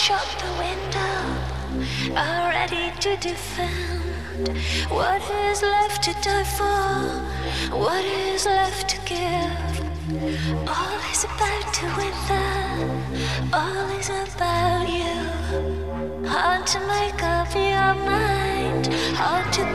shut the window, are ready to defend what is left to die for, what is left to give. All is about to wither, all is about you. Hard to make up your mind, hard to